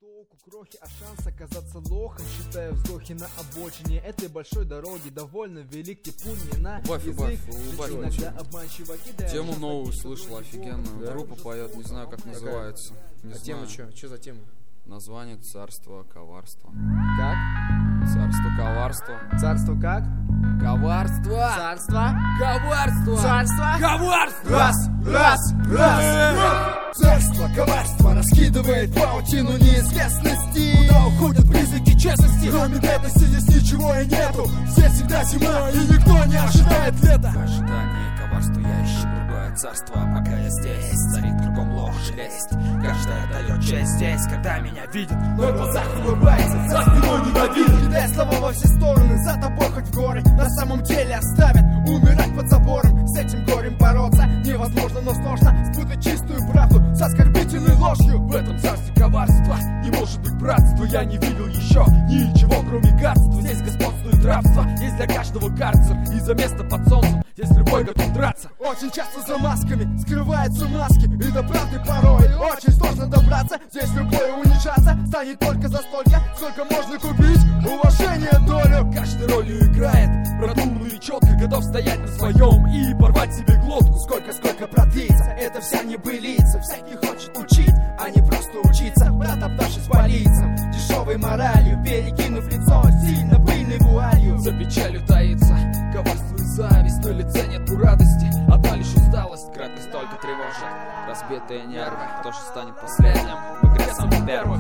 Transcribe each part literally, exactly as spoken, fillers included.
толку крохи, а шанс оказаться лохом. Считаю вздохи на обочине этой большой дороги довольно велик типунье на убавь, язык. убавь, убавь, Иногда обманчиво кидая. Тему новую услышал, офигенную. Да? Группа поет, не знаю, как называется. Не А знаю. тема что? Что за тема? Название «Царство коварства». Как? Царство коварства. Царство как? Коварство! Царство? Коварство! Царство? Коварство! Раз, раз, раз! Царство коварства раскидывает паутину неизвестности. Куда уходят признаки честности? Кроме бедности здесь ничего и нету. Здесь всегда зима и никто не ожидает лета. В ожидании коварства я ищу другое царство. Пока я здесь, царит кругом ложь и лесть. Каждая дает честь здесь, когда меня видит, но в глазах улыбается, за спиной ненавидит. Кидай слова во все стороны, за тобой хоть в горы. На самом деле оставят умирать под забором. С этим горем бороться невозможно, но сложно спутать чистую правду с оскорбительной ложью. В этом царстве коварства не может быть братства. Я не видел еще ничего, кроме гадства. Здесь господствует рабство, есть для каждого карцер. И за место под солнцем здесь любой готов драться. Очень часто за масками скрываются маски. И до правды порой очень сложно добраться. Здесь любой унижаться станет только за столько, сколько можно купить уважение долю. Каждый ролью играет, продуманно и четко, готов стоять на своем и порвать себе глотку. Сколько-сколько продлится, это вся небылица. Всякий хочет учить, а не просто учиться. Протоптавшись по лицам, дешевой моралью, перекинув лицо сильно пыльной вуалью. За печалью таится коварство и зависть, на лице нету радости, одна лишь усталость. Краткость только тревожит, разбитые нервы. Кто же станет последним в игре самых первых?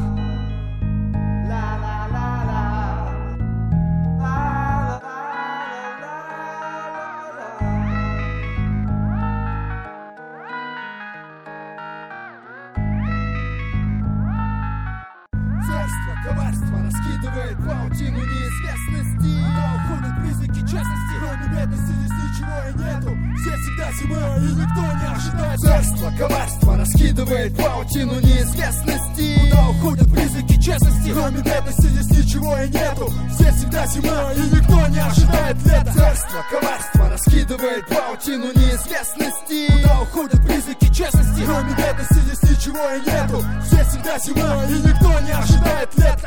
Царство коварства раскидывает паутину неизвестности. Куда уходят признаки честности? Кроме бедности здесь ничего и нету. Здесь всегда зима и никто не ожидает. Царство коварства раскидывает паутину неизвестности. Куда уходят признаки честности? Кроме бедности здесь ничего и нету. Здесь всегда зима и никто не ожидает лета. Царство коварства раскидывает паутину неизвестности. Куда уходят признаки честности? Кроме бедности здесь ничего и нету. Здесь всегда зима и никто не ожидает лета.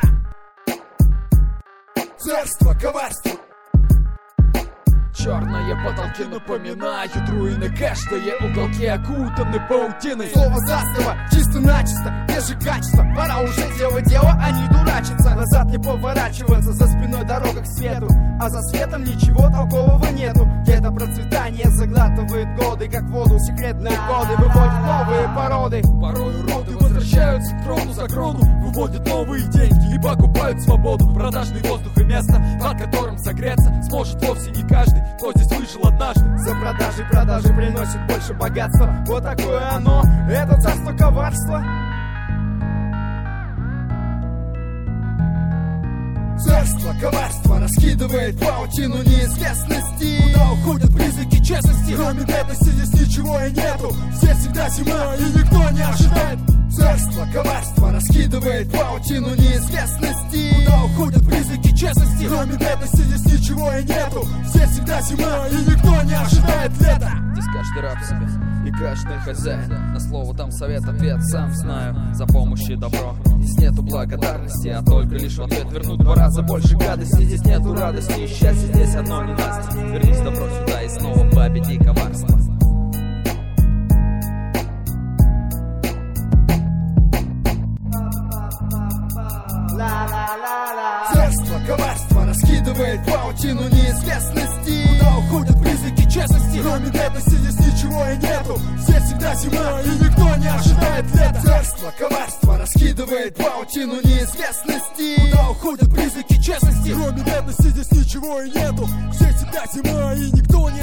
Царство коварства. Черные потолки напоминают руины. Каждые уголки окутаны паутиной. Слово застава, чисто-начисто, без же качества. Пора уже делать дело, а не дурачиться. Назад не поворачиваться, за спиной дорога к свету. А за светом ничего толкового нету. Где-то процветание заглатывает годы, как воду. Секретные коды выводят новые породы. Порой уроды возвращаются к трону за крону, выводят новые деньги и покупают свободу. Продажный воздух и место, под которым согреться сможет вовсе не каждый, кто здесь вышел однажды. За продажи продажи приносит больше богатства. Вот такое оно, это царство коварства. Царство коварства раскидывает паутину неизвестности. Куда уходят признаки честности? Кроме бедности здесь ничего и нету. Здесь всегда зима и никто не ожидает. Царство коварства раскидывает паутину неизвестности. Куда уходят признаки честности? Кроме бедности здесь ничего и нету. Здесь всегда зима и никто не ожидает лета. Здесь каждый раб себе и каждый хозяин. На слово там совет, ответ сам знаю. За помощь и добро здесь нету благодарности, а только лишь в ответ вернут два раза больше гадости. Здесь нету радости и счастья, здесь одно ненастье. Вернись добро сюда и снова победи коварство. Царство коварства раскидывает паутину неизвестности. Куда уходят признаки честности? Кроме бедности здесь ничего и нету. Здесь всегда зима и никто не ожидает лета. Царство коварства раскидывает паутину неизвестности. Куда уходят признаки честности? Кроме бедности здесь ничего и нету. Здесь всегда зима и никто не